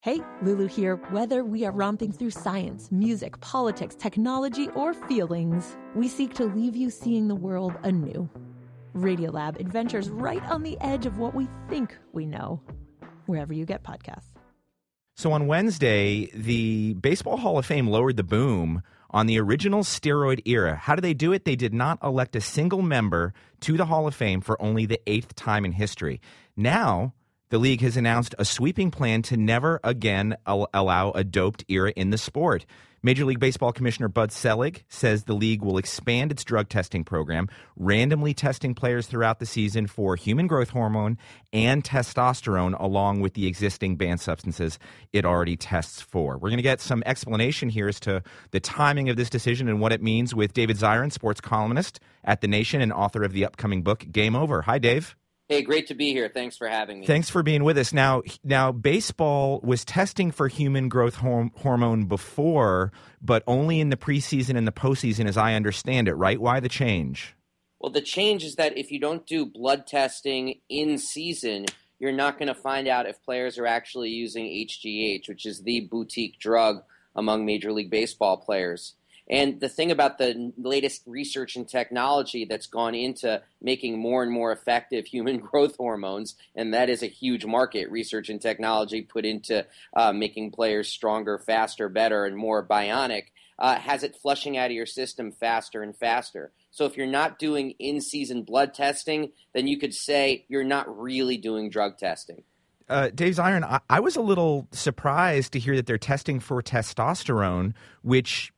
Hey, Lulu here. Whether we are romping through science, music, politics, technology, or feelings, we seek to leave you seeing the world anew. Radiolab adventures right on the edge of what we think we know, wherever you get podcasts. So on Wednesday, the Baseball Hall of Fame lowered the boom on the original steroid era. How did they do it? They did not elect a single member to the Hall of Fame for only the 8th time in history. Now, the league has announced a sweeping plan to never again allow a doped era in the sport. Major League Baseball Commissioner Bud Selig says the league will expand its drug testing program, randomly testing players throughout the season for human growth hormone and testosterone, along with the existing banned substances it already tests for. We're going to get some explanation here as to the timing of this decision and what it means with David Zirin, sports columnist at The Nation and author of the upcoming book, Game Over. Hi, Dave. Hey, great to be here. Thanks for having me. Thanks for being with us. Now, baseball was testing for human growth hormone before, but only in the preseason and the postseason, as I understand it, right? Why the change? Well, the change is that if you don't do blood testing in season, you're not going to find out if players are actually using HGH, which is the boutique drug among Major League Baseball players. And the thing about the latest research and technology that's gone into making more and more effective human growth hormones, and that is a huge market, research and technology put into making players stronger, faster, better, and more bionic, has it flushing out of your system faster and faster. So if you're not doing in-season blood testing, then you could say you're not really doing drug testing. Dave Zirin, I was a little surprised to hear that they're testing for testosterone, which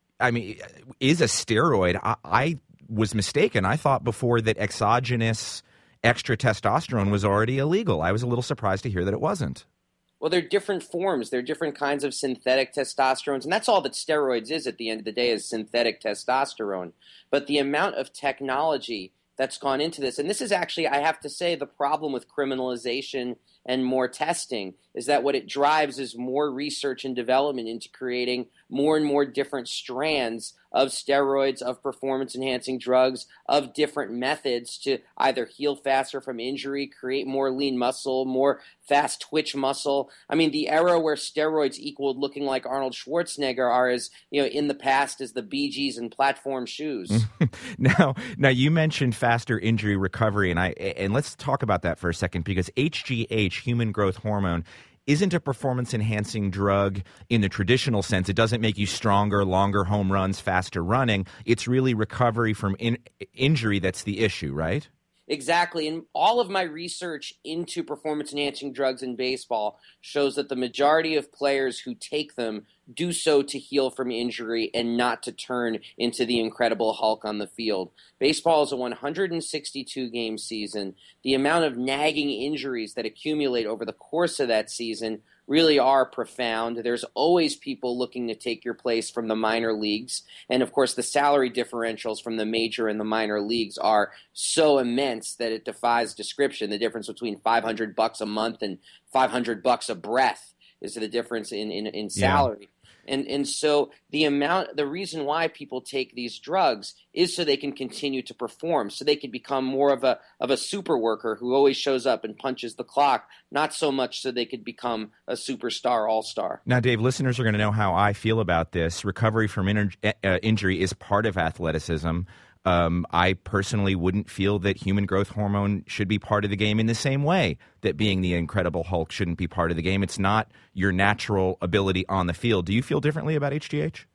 is a steroid. I was mistaken. I thought before that exogenous extra testosterone was already illegal. I was a little surprised to hear that it wasn't. Well, they're different forms. They're different kinds of synthetic testosterones. And that's all that steroids is at the end of the day, is synthetic testosterone. But the amount of technology that's gone into this, and this is actually, I have to say, the problem with criminalization and more testing, is that what it drives is more research and development into creating more and more different strands of steroids, of performance-enhancing drugs, of different methods to either heal faster from injury, create more lean muscle, more fast twitch muscle. I mean, the era where steroids equaled looking like Arnold Schwarzenegger are as, in the past as the Bee Gees and platform shoes. Now you mentioned faster injury recovery, and let's talk about that for a second, because HGH, human growth hormone, isn't a performance-enhancing drug in the traditional sense. It doesn't make you stronger, longer home runs, faster running. It's really recovery from injury that's the issue, right? Exactly. And all of my research into performance-enhancing drugs in baseball shows that the majority of players who take them do so to heal from injury and not to turn into the Incredible Hulk on the field. Baseball is a 162-game season. The amount of nagging injuries that accumulate over the course of that season really are profound. There's always people looking to take your place from the minor leagues. And, of course, the salary differentials from the major and the minor leagues are so immense that it defies description. The difference between $500 a month and $500 a breath is the difference in salary. Yeah. And so the reason why people take these drugs is so they can continue to perform, so they can become more of a super worker who always shows up and punches the clock, not so much so they could become a superstar all-star. Now, Dave, listeners are going to know how I feel about this. Recovery from injury is part of athleticism. I personally wouldn't feel that human growth hormone should be part of the game in the same way that being the Incredible Hulk shouldn't be part of the game. It's not your natural ability on the field. Do you feel differently about HGH?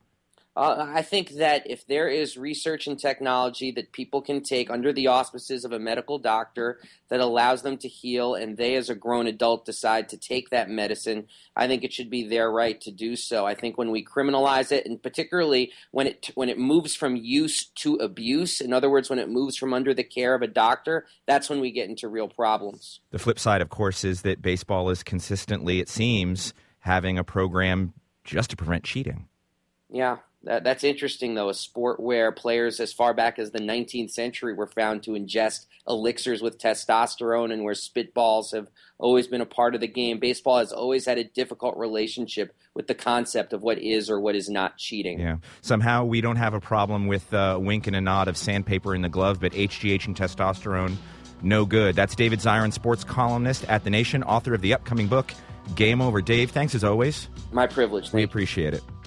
I think that if there is research and technology that people can take under the auspices of a medical doctor that allows them to heal, and they as a grown adult decide to take that medicine, I think it should be their right to do so. I think when we criminalize it, and particularly when it moves from use to abuse, in other words, when it moves from under the care of a doctor, that's when we get into real problems. The flip side, of course, is that baseball is consistently, it seems, having a program just to prevent cheating. Yeah. That's interesting, though, a sport where players as far back as the 19th century were found to ingest elixirs with testosterone and where spitballs have always been a part of the game. Baseball has always had a difficult relationship with the concept of what is or what is not cheating. Yeah. Somehow we don't have a problem with a wink and a nod of sandpaper in the glove, but HGH and testosterone, no good. That's David Zirin, sports columnist at The Nation, author of the upcoming book, Game over. Dave, thanks as always. My privilege. We appreciate it.